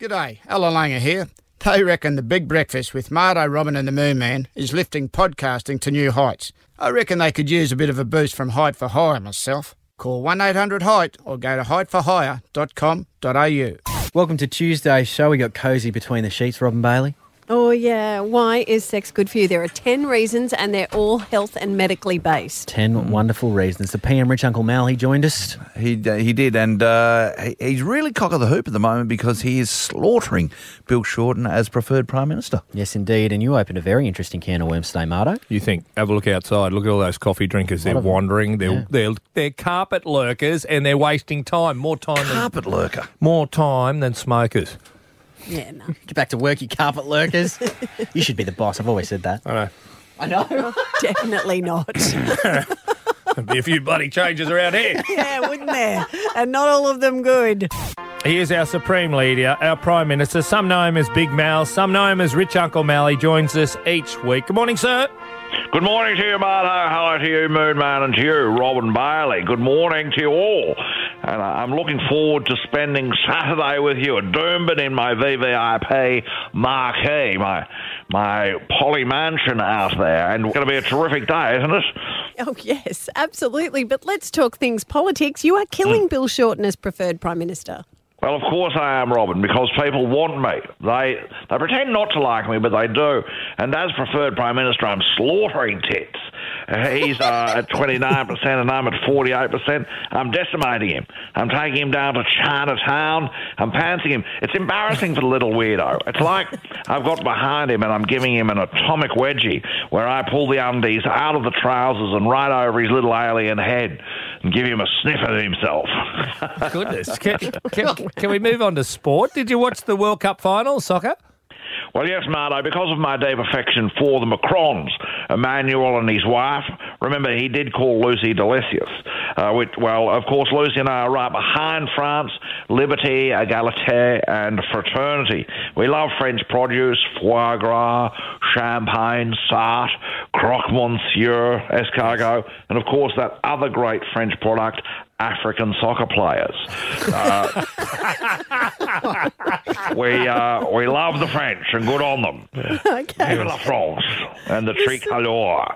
G'day, Alan Langer here. They reckon the Big Breakfast with Marto, Robin and the Moon Man is lifting podcasting to new heights. I reckon they could use a bit of a boost from Height for Hire myself. Call 1-800-HEIGHT or go to heightforhire.com.au. Welcome to Tuesday's show. We got Cozy Between the Sheets, Robin Bailey. Oh, yeah. Why is sex good for you? There are 10 reasons and they're all health and medically based. 10 wonderful reasons. The PM Rich Uncle Mal, he joined us. He did, and he's really cock of the hoop at the moment because he is slaughtering Bill Shorten as preferred Prime Minister. Yes, indeed. And you opened a very interesting can of worms today, Marto. You think, have a look outside, look at all those coffee drinkers. They're wandering, they're carpet lurkers and they're wasting time. More time than smokers. Yeah, no. Get back to work, you carpet lurkers. You should be the boss. I've always said that. I know. Definitely not. There'd be a few bloody changes around here. Yeah, wouldn't there? And not all of them good. He is our Supreme Leader, our Prime Minister. Some know him as Big Mal, some know him as Rich Uncle Mal. He joins us each week. Good morning, sir. Good morning to you, Marto. Hello to you, Moon Man, and to you, Robin Bailey. Good morning to you all. And I'm looking forward to spending Saturday with you at Doomben in my VVIP marquee, my Polly Mansion out there. And it's going to be a terrific day, isn't it? Oh, yes, absolutely. But let's talk things politics. You are killing Bill Shorten as preferred Prime Minister. Well, of course I am, Robin, because people want me. They pretend not to like me, but they do. And as preferred Prime Minister, I'm slaughtering tits. He's at 29% and I'm at 48%. I'm decimating him. I'm taking him down to Chinatown. I'm pantsing him. It's embarrassing for the little weirdo. It's like I've got behind him and I'm giving him an atomic wedgie where I pull the undies out of the trousers and right over his little alien head and give him a sniff at himself. Goodness. Can we move on to sport? Did you watch the World Cup final, soccer? Well, yes, Marto, because of my deep affection for the Macrons, Emmanuel and his wife. Remember, he did call Lucy delicious. Of course, Lucy and I are right behind France, liberty, égalité, and fraternity. We love French produce, foie gras, champagne, sartre, croque monsieur, escargot, and, of course, that other great French product, African soccer players. We love the French and good on them. Okay. Vive la France and the tricolor.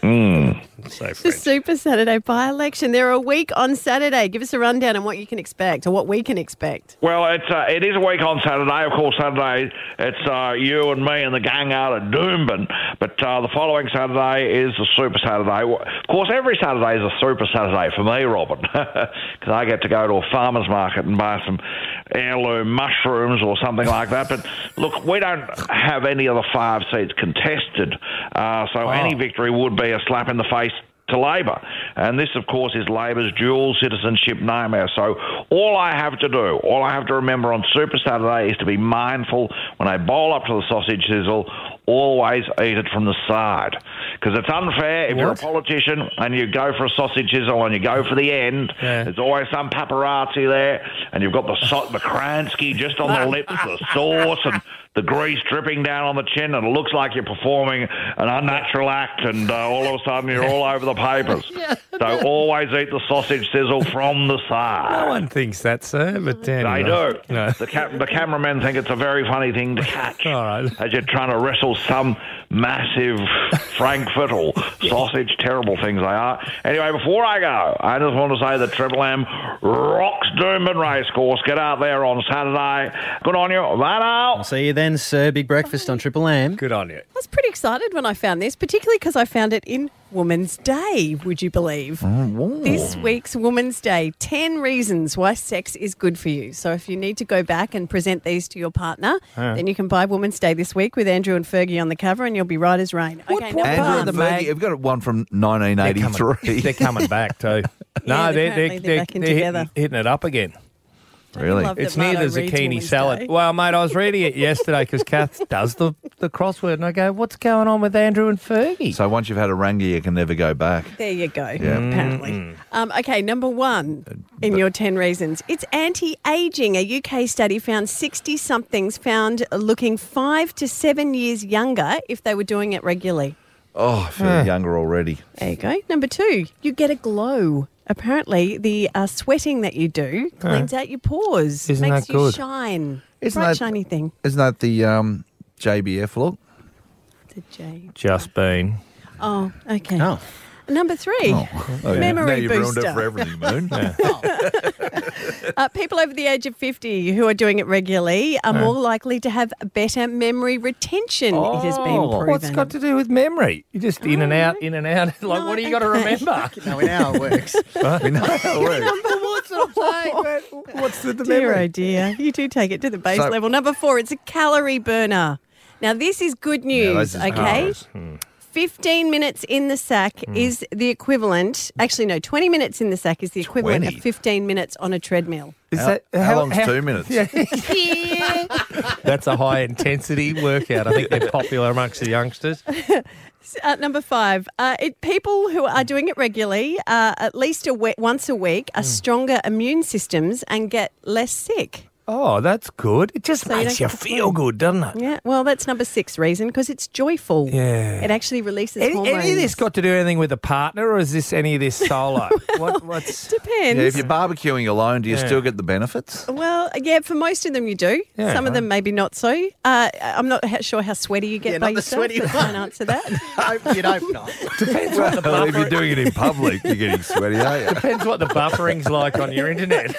So The French. Super Saturday by-election. They're a week on Saturday. Give us a rundown on what you can expect or what we can expect. Well, it is a week on Saturday. Of course, Saturday it's you and me and the gang out at Doomben. But the following Saturday is the Super Saturday. Of course, every Saturday is a Super Saturday for me, Robin, because I get to go to a farmer's market and buy some heirloom mushrooms or something like that. But look, we don't have any of the 5 seats contested, so any victory would be a slap in the face to Labor. And this, of course, is Labor's dual citizenship nightmare. So all I have to remember on Super Saturday is to be mindful when I bowl up to the sausage sizzle, always eat it from the side. Because it's unfair if you're a politician and you go for a sausage sizzle and you go for the end. Yeah. There's always some paparazzi there and you've got the Kransky just on the lips, the sauce and the grease dripping down on the chin, and it looks like you're performing an unnatural act, and all of a sudden you're all over the papers. So always eat the sausage sizzle from the side. No one thinks that, sir, but they do. No. The cameramen think it's a very funny thing to catch. All right. As you're trying to wrestle some massive Frankfurt or sausage, terrible things they are. Anyway, before I go, I just want to say that Triple M rocks Doomben Racecourse. Get out there on Saturday. Good on you. Bye now. I'll see you then, sir. Big breakfast on Triple M. Good on you. I was pretty excited when I found this, particularly because I found it in Women's Day, would you believe? This week's Women's Day, 10 reasons why sex is good for you. So if you need to go back and present these to your partner, then you can buy Women's Day this week with Andrew and Fergie on the cover and you'll be right as rain. Okay, number Andrew one. and Fergie, I've got one from 1983. They're coming back too. Yeah, No, they're back in together. hitting it up again. Really? Love It's that near the Marto reads zucchini Women's salad. Day. Well, mate, I was reading it yesterday because Kath does the crossword, and I go, what's going on with Andrew and Fergie? So once you've had a Ranger, you can never go back. There you go, Yeah. apparently. Okay, number one in your 10 reasons. It's anti-aging. A UK study found 60-somethings found looking 5 to 7 years younger if they were doing it regularly. Oh, I feel younger already. There you go. Number two, you get a glow. Apparently, the sweating that you do cleans out your pores. Isn't Makes that you good? shine. Isn't Bright, that- shiny thing. Isn't that the JBF look? The J. Just been. Oh, okay. Oh. Number 3. Oh, yeah. Memory now you've ruined booster. it for everything, Moon. People over the age of 50 who are doing it regularly are more likely to have better memory retention, it has been proven. What's got to do with memory? You're just in and out, in and out. Like, No, what do you got to okay. remember? No, we know how it works. We know how it works. What's what I'm saying? What's with the Dear, memory? oh dear. You do take it to the base So- level. Number 4, it's a calorie burner. Now, this is good news, this is okay? calories. 15 minutes in the sack is the equivalent. Actually, no, 20 minutes in the sack is the equivalent 20? of 15 minutes on a treadmill. Is How long's 2 minutes? That's a high intensity workout. I think they're popular amongst the youngsters. Number 5, people who are doing it regularly, at least once a week, are stronger immune systems and get less sick. Oh, that's good. It just So you makes don't you get the feel flu. good, doesn't it? Yeah, well, that's number 6 reason, because it's joyful. Yeah. It actually releases hormones. Any of this got to do anything with a partner, or is this any of this solo? What's Depends. Yeah, if you're barbecuing alone, do you still get the benefits? Well, yeah, for most of them you do. Yeah. Some of them maybe not so. I'm not sure how sweaty you get Yeah, by not the yourself. sweaty but can't answer that. You'd hope not. depends what the Well, if you're buffer, doing it in public, you're getting sweaty, aren't you? depends what the buffering's like on your internet.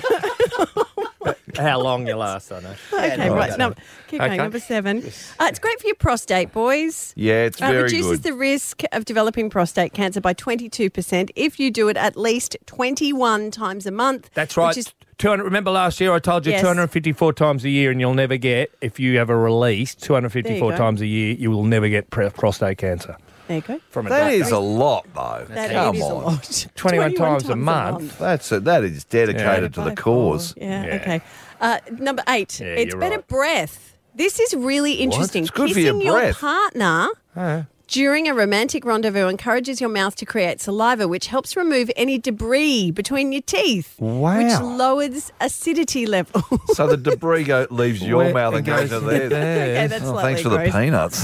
How long you last, I know. Okay, no, right. I No, keep going. Okay. Number 7. It's great for your prostate, boys. Yeah, it's very reduces good. the risk of developing prostate cancer by 22% if you do it at least 21 times a month. That's right. Which is 200. Remember last year I told you Yes. 254 times a year, and you'll never get, if you have a release, 254 go. times a year, you will never get prostate cancer there you go. from a That doctor. is a lot, though. That Come is on. a lot. 21 times a month. That is dedicated to the By cause. 4. Yeah, Yeah. okay. Number 8. Yeah, It's you're better right. breath. This is really interesting. It's good for your Kissing breath. partner during a romantic rendezvous encourages your mouth to create saliva, which helps remove any debris between your teeth, Wow. which lowers acidity levels. So the debris leaves your Where- mouth and it goes goes to theirs. Okay, that's Oh, slightly thanks for the gross. peanuts.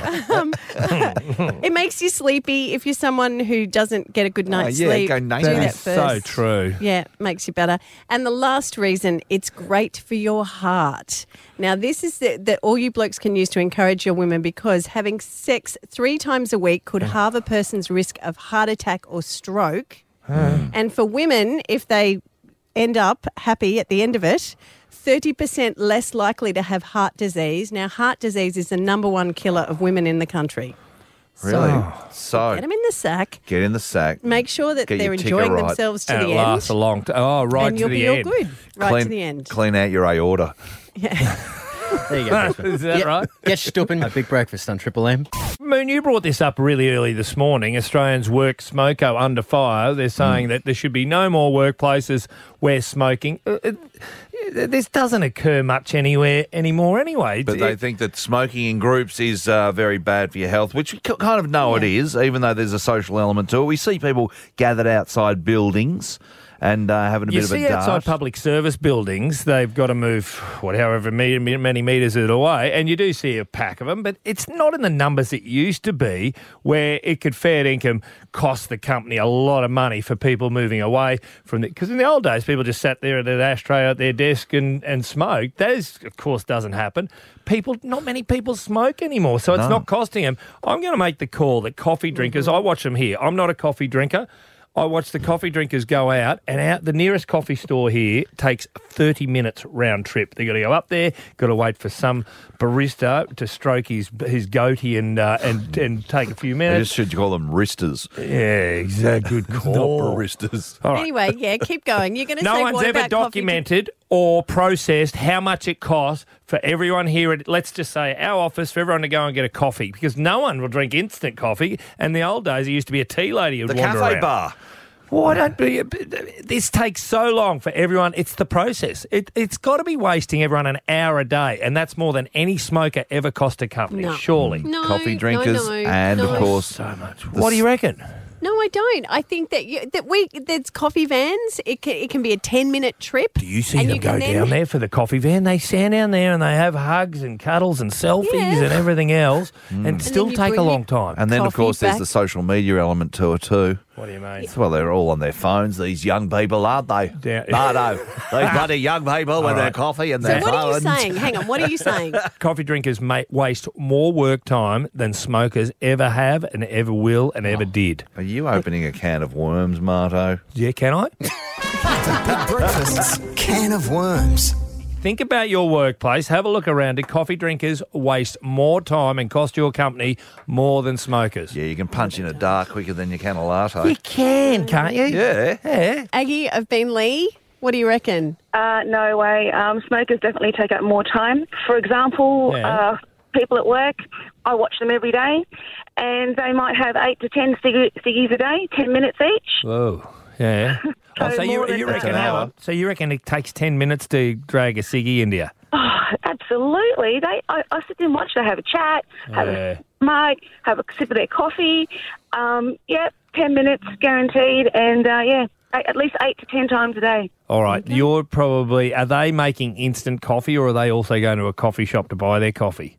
It makes you sleepy if you're someone who doesn't get a good night's yeah, sleep. go Do night that night. That's so first. true. Yeah, makes you better. And the last reason, it's great for your heart. Now, this is that all you blokes can use to encourage your women, because having sex 3 times a week could halve a person's risk of heart attack or stroke. And for women, if they end up happy at the end of it, 30% less likely to have heart disease. Now, heart disease is the number 1 killer of women in the country. Really? So Get them in the sack. get in the sack. Make sure that Get they're your ticker enjoying right. themselves to And the it lasts a end. long time. Oh, right And to you'll the be all end. good. Right clean, to the end. Clean out your aorta. There you go. Brisbane. Is that right? Get stooping. A big breakfast on Triple M. Moon, you brought this up really early this morning. Australians work smoko under fire. They're saying that there should be no more workplaces where smoking. This doesn't occur much anywhere anymore anyway. But they think that smoking in groups is very bad for your health, which we kind of know it is, even though there's a social element to it. We see people gathered outside buildings and having a You bit of a see outside dart. public service buildings, they've got to move however many metres away, and you do see a pack of them, but it's not in the numbers it used to be, where it could fair income cost the company a lot of money for people moving away from it. Because in the old days, people just sat there at an ashtray at their desk and smoked. That, of course, doesn't happen. Not many people smoke anymore, so it's not costing them. I'm going to make the call that coffee drinkers, I watch them here. I'm not a coffee drinker. I watch the coffee drinkers go out, and the nearest coffee store here takes 30 minutes round trip. They've got to go up there, got to wait for some barista to stroke his goatee and take a few I minutes. just should call them wristers, Yeah, exactly. Good not call. baristas. All right. Anyway, yeah, keep going. You're going to No say one's what ever about coffee? documented or processed how much it costs for everyone here at, let's just say, our office, for everyone to go and get a coffee, because no one will drink instant coffee. And the old days, it used to be a tea lady who'd The wander cafe around. bar. Why don't be? This takes so long for everyone. It's the process. It's got to be wasting everyone an hour a day, and that's more than any smoker ever cost a company. No. Surely, No, Coffee drinkers no, and, no. of course, so much. What do you reckon? No, I don't. I think that there's coffee vans. It can be a 10-minute trip. Do you see and them you go can then- down there for the coffee van? They stand down there and they have hugs and cuddles and selfies Yeah. and everything else, and still you take bring a your- long time. And then, of Coffee course, there's back. the social media element to it too. What do you mean? Well, they're all on their phones, these young people, aren't they? Yeah. Mardo, these bloody young people with their coffee and their What are you phones. saying? Hang on, what are you saying? Coffee drinkers waste more work time than smokers ever have and ever will and ever did. Are you opening a can of worms, Marto? Yeah, can I? Big Breakfast's can of worms. Think about your workplace. Have a look around it. Coffee drinkers waste more time and cost your company more than smokers. Yeah, you can punch in a dart quicker than you can a latte. You can, can't you? Yeah. Yeah. Aggie of Beenleigh, what do you reckon? No way. Smokers definitely take up more time. For example, Yeah. people at work, I watch them every day, and they might have 8 to 10 ciggies a day, 10 minutes each. Whoa. Yeah. So more than you that. reckon so you reckon it takes 10 minutes to drag a ciggy into you? Oh, absolutely. I sit there and watch. They have a chat, have a smoke, have a sip of their coffee. 10 minutes guaranteed, and at least 8 to 10 times a day. All right. Are they making instant coffee or are they also going to a coffee shop to buy their coffee?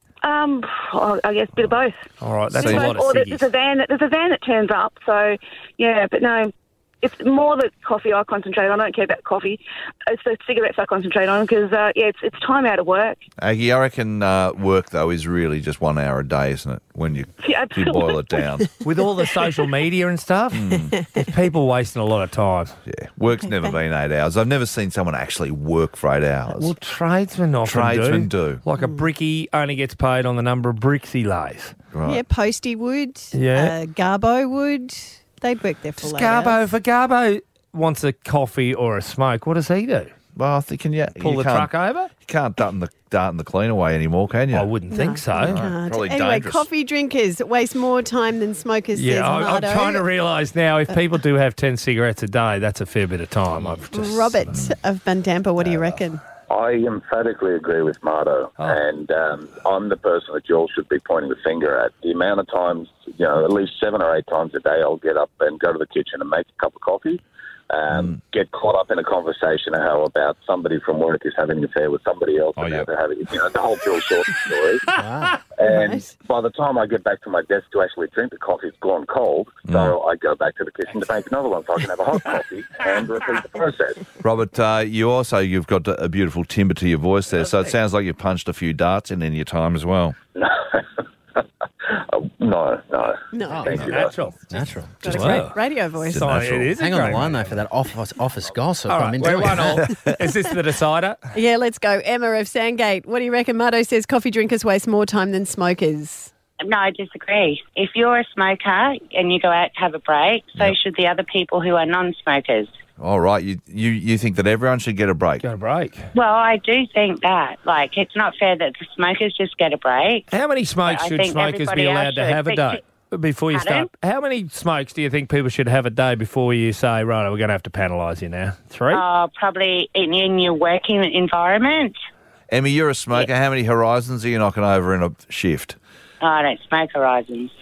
I guess a bit of both. All right. That's Bit a of lot both. of Or ciggies. there's a van that turns up. So but no. It's more the coffee I concentrate on. I don't care about coffee. It's the cigarettes I concentrate on because, it's time out of work. Aggie, I reckon work, though, is really just 1 hour a day, isn't it, when you boil it down? With all the social media and stuff, there's people wasting a lot of time. Yeah, work's never been 8 hours. I've never seen someone actually work for 8 hours. Well, tradesmen often Tradesmen do. Like a brickie only gets paid on the number of bricks he lays. Right. Yeah, Posty would. Yeah. Garbo would. They'd work there for late hours. If Garbo wants a coffee or a smoke, what does he do? Well, I think Pull the truck over? You can't dart in the clean away anymore, can you? I wouldn't think so. Can't. Probably Anyway, dangerous. coffee drinkers waste more time than smokers, says Yeah, I'm Mardo. trying to realise now if people do have 10 cigarettes a day, that's a fair bit of time. Robert of Bundampa, what do you reckon? I emphatically agree with Mardo, and I'm the person that you all should be pointing the finger at. The amount of times, at least 7 or 8 times a day, I'll get up and go to the kitchen and make a cup of coffee, get caught up in a conversation of how about somebody from work is having an affair with somebody else, and how they're having, the whole Bill Shorten story. And by the time I get back to my desk to actually drink the coffee, it's gone cold, so I go back to the kitchen to make another one so I can have a hot coffee and repeat the process. Robert, you've got a beautiful timbre to your voice there, so it sounds like you punched a few darts in your time as well. No. No. Natural. Natural. Got a Wow. great radio voice. So it is a Hang on great the line, one. though, for that office gossip. All I'm right, into we're it. 1-1. Is this the decider? Yeah, let's go. Emma of Sandgate, what do you reckon? Mardo says coffee drinkers waste more time than smokers. No, I disagree. If you're a smoker and you go out to have a break, so should the other people who are non-smokers. All right, you think that everyone should get a break? Got a break. Well, I do think that. Like, it's not fair that the smokers just get a break. How many smokes I should think smokers everybody be else allowed to should. have a day? Before you Pardon? start, how many smokes do you think people should have a day before you say, right, we're going to have to penalise you now? 3? Probably in your working environment. Emma, you're a smoker. How many horizons are you knocking over in a shift? Oh, I don't smoke Horizons.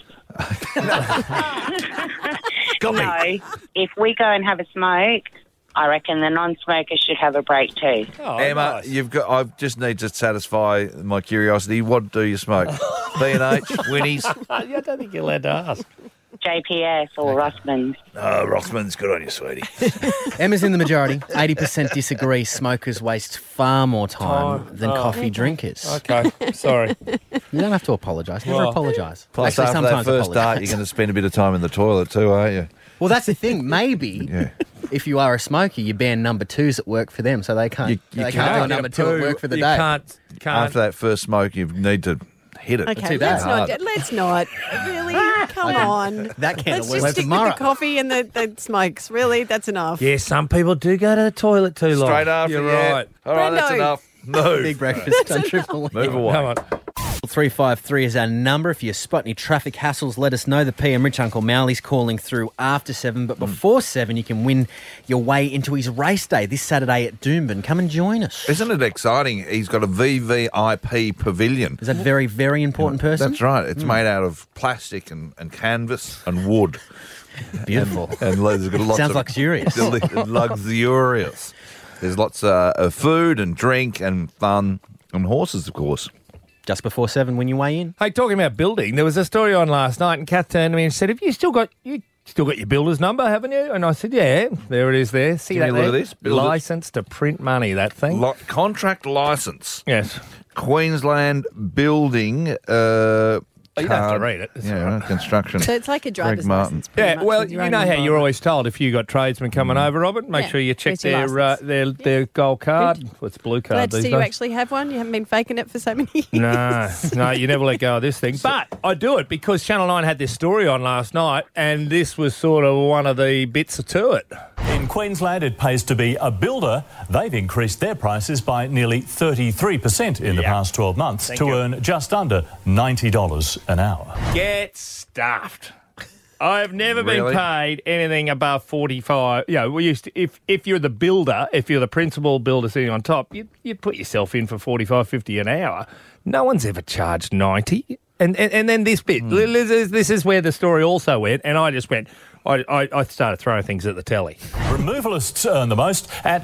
Got me. No, if we go and have a smoke, I reckon the non-smokers should have a break too. Oh, Emma, nice. I just need to satisfy my curiosity. What do you smoke? B&H, Winnie's? I don't think you're allowed to ask. JPS or Rossman's. Oh, Rothman's good on you, sweetie. Emma's in the majority. 80% disagree. Smokers waste far more time than coffee drinkers. Okay, sorry. You don't have to apologise. Never Well, apologise. Plus, Actually, after that sometimes first dart, apologise. you're going to spend a bit of time in the toilet too, aren't you? Well, that's the thing. Maybe if you are a smoker, you ban number 2s at work for them, so they can't. They can't do a number 2 at work for the you day. Can't. After that first smoke, you need to hit it. Okay, too bad. let's not. Really? Come on. That can Let's work just stick tomorrow. with the coffee and the smokes. Really? That's enough. Yeah, some people do go to the toilet too long. Straight after, You're yeah. right. All right, that's Brendo. enough. Move. Big breakfast on Triple M. Move away. Come on. 353 is our number. If you spot any traffic hassles, let us know. The PM Rich Uncle Mowley's calling through after 7, but before 7 you can win your way into his race day this Saturday at Doomben. Come and join us. Isn't it exciting? He's got a VVIP pavilion. Is that very, very important person? That's right. It's made out of plastic and canvas and wood. Beautiful. And there's got lots Sounds of luxurious. luxurious. There's lots of food and drink and fun and horses, of course. Just before 7 when you weigh in. Hey, talking about building, there was a story on last night, and Kath turned to me and said, "Have you still got still got your builder's number, haven't you? And I said, yeah, there it is there. See Can that you look there? at this? Builder's- Licence to print money, that thing. Contract licence. Yes. Queensland Building. You don't have to read it. It's all right. Construction. So it's like a driver's Greg Martin. license. pretty Yeah, much, well, with your you own know how number you're on it. always told if you got tradesmen coming over, Robert, make Yeah. sure you check Where's your their gold card. Well, it's blue card Glad to these see you days. actually have one. You haven't been faking it for so many years. No, you never let go of this thing. But I do it because Channel 9 had this story on last night, and this was sort of one of the bits to it. In Queensland, it pays to be a builder. They've increased their prices by nearly 33% in the past 12 months to earn just under $90 an hour. Get stuffed. I've never Really? been paid anything above 45. You know, we used to, if you're the builder, if you're the principal builder sitting on top, you'd put yourself in for 45, 50 an hour. No one's ever charged 90. And then this bit, this is where the story also went, and I just went, I started throwing things at the telly. Removalists earn the most at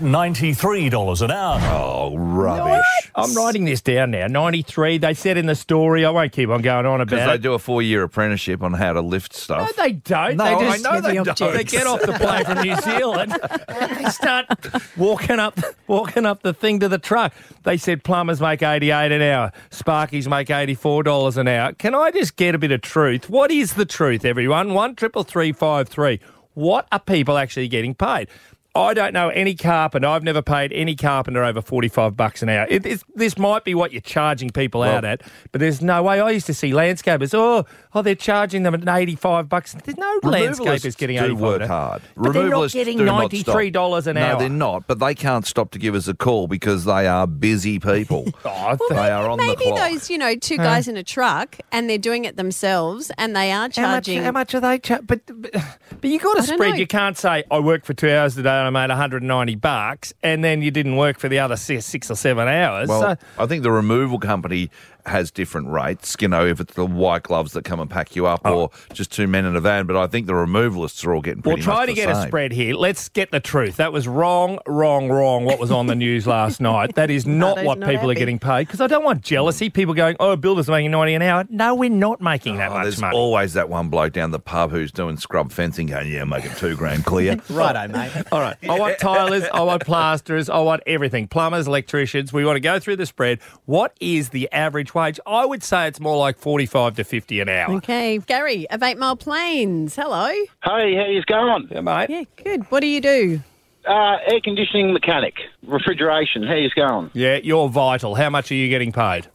$93 an hour. Oh, rubbish. I'm writing this down now. 93, they said in the story. I won't keep on going on Because about they it. do a 4-year apprenticeship on how to lift stuff. No, they don't. No, they just, I know they the don't. They get off the plane from New Zealand and they start walking up the thing to the truck. They said plumbers make 88 an hour. Sparkies make $84 an hour. Can I just get a bit of truth? What is the truth, everyone? 133353. What are people actually getting paid? I don't know any carpenter. I've never paid any carpenter over $45 an hour. This might be what you're charging people out at, but there's no way. I used to see landscapers. Oh, they're charging them at $85. There's no landscapers getting do $85. work hard. But they're not Removalists getting do not stop. $93 an hour. No, they're not. But they can't stop to give us a call because they are busy people. They are on the Maybe clock. those, two guys in a truck and they're doing it themselves and they are charging. How much are they charging? But you got to I don't spread. know. You can't say I worked for 2 hours today and I made $190 and then you didn't work for the other 6 or 7 hours. Well, So, I think the removal company has different rates, if it's the white gloves that come and pack you up or just two men in a van. But I think the removalists are all getting pretty we'll try much to the get a same. spread here. Let's get the truth. That was wrong, what was on the news last night. That is not Marto's what not people are happy. getting paid because I don't want jealousy. People going, oh, builders are making 90 an hour. No, we're not making that much There's money. always that one bloke down the pub who's doing scrub fencing going, yeah, make it $2,000 clear. Righto, mate. All right. I want tilers, I want plasterers, I want everything. Plumbers, electricians. We want to go through the spread. What is the average wage? I would say it's more like 45 to 50 an hour. Okay, Gary of 8 Mile Plains. Hello. Hey, how you going? Yeah, mate. Yeah, good. What do you do? Air conditioning mechanic, refrigeration. How you going? Yeah, you're vital. How much are you getting paid?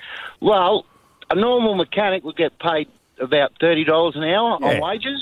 Well, a normal mechanic would get paid about $30 an hour Yeah. on wages.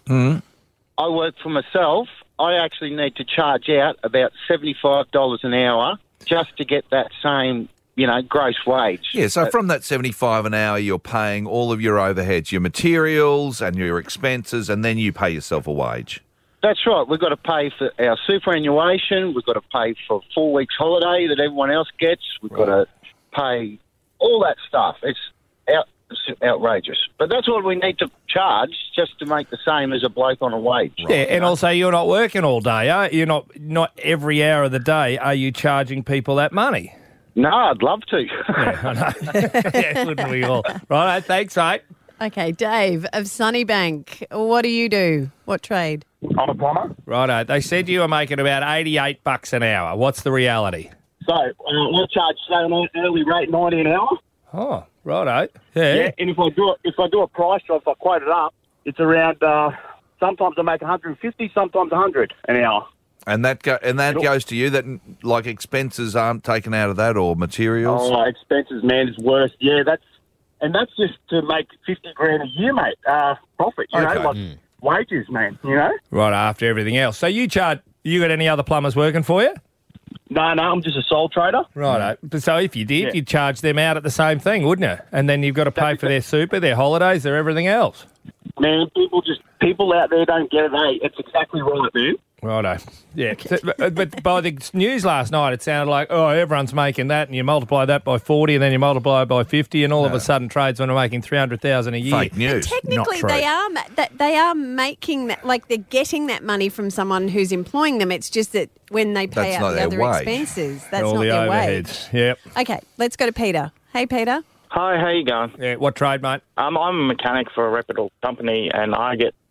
I work for myself. I actually need to charge out about $75 an hour just to get that same, gross wage. Yeah, so from that $75 an hour, you're paying all of your overheads, your materials and your expenses, and then you pay yourself a wage. That's right. We've got to pay for our superannuation. We've got to pay for 4 weeks holiday that everyone else gets. We've got to pay all that stuff. It's outrageous. But that's what we need to charge just to make the same as a bloke on a wage. Yeah, and also you're not working all day, are you? You're not every hour of the day are you charging people that money? No, I'd love to. Yeah, I know. Yeah, wouldn't we all? Right, thanks, mate. Okay, Dave of Sunnybank. What do you do? What trade? I'm a plumber. Righto. They said you were making about $88 an hour. What's the reality? So I charge, say, on an early rate, 90 an hour. Oh, righto. Yeah. And if I do a price job, if I quote it up, it's around. Sometimes I make 150, sometimes 100 an hour. And that goes to you, that like expenses aren't taken out of that or materials? Oh, expenses, man, is worse. Yeah, that's just to make 50 grand a year, mate. Profit, wages, man. Right after everything else. So you got any other plumbers working for you? No, I'm just a sole trader. Righto. So if you did, you'd charge them out at the same thing, wouldn't you? And then you've got to pay for their super, their holidays, their everything else. Man, people out there don't get it. Hey, it's exactly right, man. Righto. Yeah. So, but by the news last night, it sounded like, everyone's making that, and you multiply that by 40, and then you multiply it by 50, and all of a sudden tradesmen are making $300,000 a year. Fake news. Technically, they are making that, like they're getting that money from someone who's employing them. It's just that when they pay That's out not the their other wage. expenses, that's all not the their overheads. wage. Yep. Okay, let's go to Peter. Hey, Peter. Hi, how you going? Yeah. What trade, mate? I'm a mechanic for a reputable company, and I get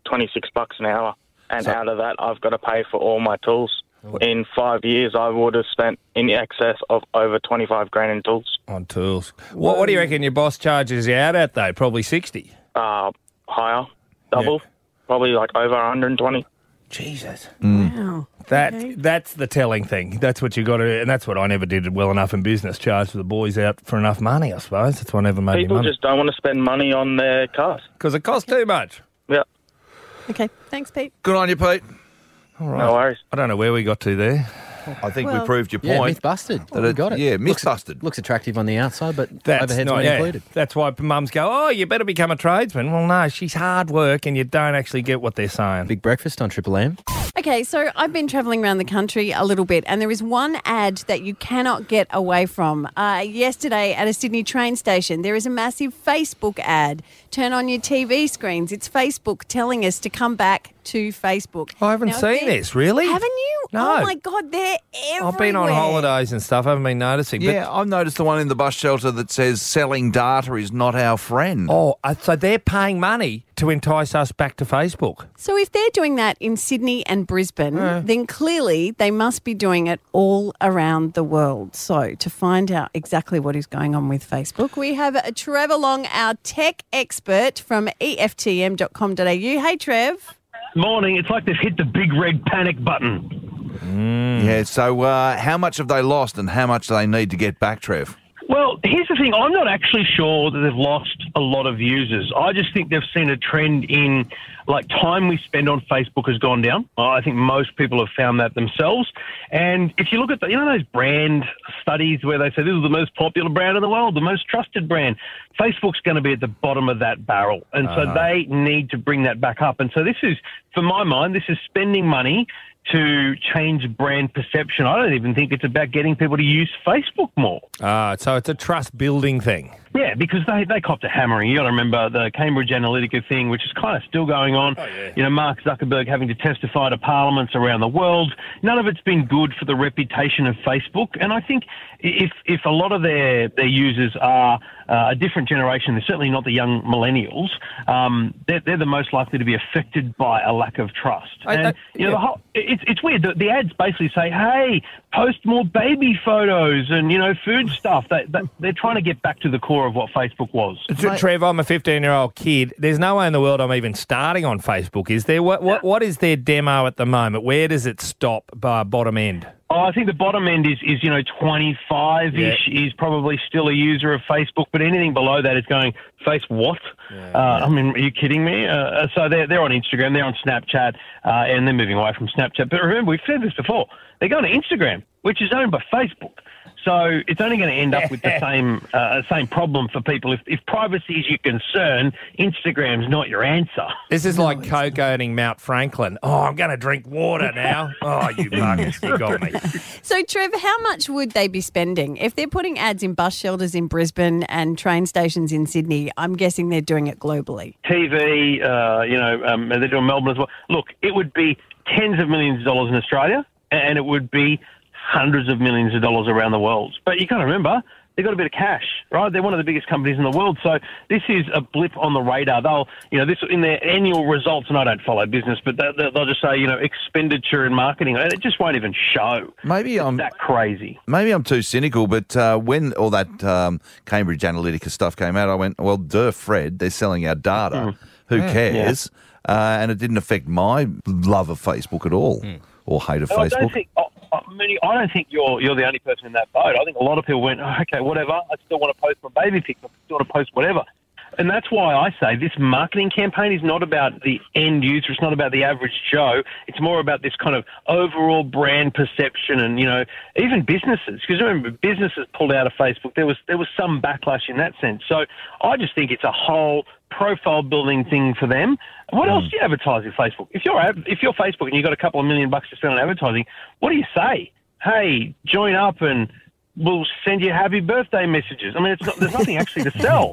$26 an hour. And out of that, I've got to pay for all my tools. In 5 years, I would have spent in excess of over 25 grand in tools. On tools. What do you reckon your boss charges you out at, though? Probably 60? Higher, double, probably like over 120. Jesus. Wow. That's the telling thing. That's what you got to, and that's what I never did well enough in business. Charge the boys out for enough money, I suppose. That's why I never made any People money. just don't want to spend money on their cars. Because it costs too much. Yeah. Okay, thanks, Pete. Good on you, Pete. All right. No worries. I don't know where we got to there. I think we Well, proved your Yeah, point. myth busted. That it- Got it. Yeah, myth busted. Looks attractive on the outside, but That's overheads not not included. That's why mums go, oh, you better become a tradesman. Well, no, she's hard work and you don't actually get what they're saying. Big breakfast on Triple M. Okay, so I've been travelling around the country a little bit, and there is one ad that you cannot get away from. Yesterday at a Sydney train station, there is a massive Facebook ad. Turn on your TV screens. It's Facebook telling us to come back to Facebook. I haven't seen this, really? Haven't you? No. Oh, my God, they're everywhere. I've been on holidays and stuff. I haven't been noticing. Yeah, I've noticed the one in the bus shelter that says selling data is not our friend. Oh, so they're paying money to entice us back to Facebook. So if they're doing that in Sydney and Brisbane, then clearly they must be doing it all around the world. So to find out exactly what is going on with Facebook, we have Trevor Long, our tech expert from EFTM.com.au. Hey, Trev. Morning. It's like they've hit the big red panic button. Yeah, so how much have they lost and how much do they need to get back, Trev? Well, here's the thing. I'm not actually sure that they've lost a lot of users. I just think they've seen a trend in, like, time we spend on Facebook has gone down. I think most people have found that themselves. And if you look at those brand studies where they say this is the most popular brand in the world, the most trusted brand, Facebook's going to be at the bottom of that barrel. And so they need to bring that back up. And so this is, for my mind, this is spending money to change brand perception. I don't even think it's about getting people to use Facebook more. So it's a trust building thing. Yeah, because they copped a hammering. You got to remember the Cambridge Analytica thing, which is kind of still going on. Oh, yeah. You know, Mark Zuckerberg having to testify to parliaments around the world. None of it's been good for the reputation of Facebook. And I think if a lot of their users are a different generation, they're certainly not the young millennials, they're the most likely to be affected by a lack of trust. It's weird. The ads basically say, hey, post more baby photos and, food stuff. They're trying to get back to the core of what Facebook was. Trev, I'm a 15-year-old kid. There's no way in the world I'm even starting on Facebook, is there? What is their demo at the moment? Where does it stop by bottom end? Oh, I think the bottom end is 25-ish is probably still a user of Facebook, but anything below that is going, face what? I mean, are you kidding me? So they're on Instagram, they're on Snapchat, and they're moving away from Snapchat. But remember, we've said this before, they're going to Instagram, which is owned by Facebook. So it's only going to end up with the same problem for people. If privacy is your concern, Instagram's not your answer. This is like Coke owning Mount Franklin. Oh, I'm going to drink water now. Oh, you buggers, you got me. So, Trev, how much would they be spending? If they're putting ads in bus shelters in Brisbane and train stations in Sydney, I'm guessing they're doing it globally. TV, they're doing Melbourne as well. Look, it would be tens of millions of dollars in Australia, and it would be hundreds of millions of dollars around the world. But you got to remember, they've got a bit of cash, right? They're one of the biggest companies in the world. So this is a blip on the radar. They'll, this in their annual results, and I don't follow business, but they'll just say, expenditure in marketing. And it just won't even show. Maybe I'm that crazy. Maybe I'm too cynical, but when all that Cambridge Analytica stuff came out, I went, well, duh, Fred, they're selling our data. Who cares? And it didn't affect my love of Facebook at all, or hate of Facebook. I don't think you're the only person in that boat. I think a lot of people went, okay, whatever. I still want to post my baby pics. I still want to post whatever. And that's why I say this marketing campaign is not about the end user. It's not about the average Joe. It's more about this kind of overall brand perception and, even businesses. Because remember, businesses pulled out of Facebook. There was some backlash in that sense. So I just think it's a whole profile building thing for them. What else do you advertise in Facebook? If you're Facebook and you've got a couple of $1 million to spend on advertising, what do you say? Hey, join up and we'll send you happy birthday messages. I mean, there's nothing actually to sell.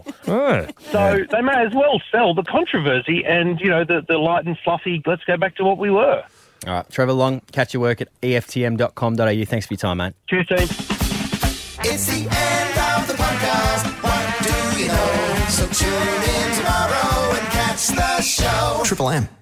So they may as well sell the controversy and, the light and fluffy, let's go back to what we were. All right, Trevor Long, catch your work at EFTM.com.au. Thanks for your time, mate. Cheers, team. It's the end of the podcast. What do you know? So tune in tomorrow and catch the show. Triple M.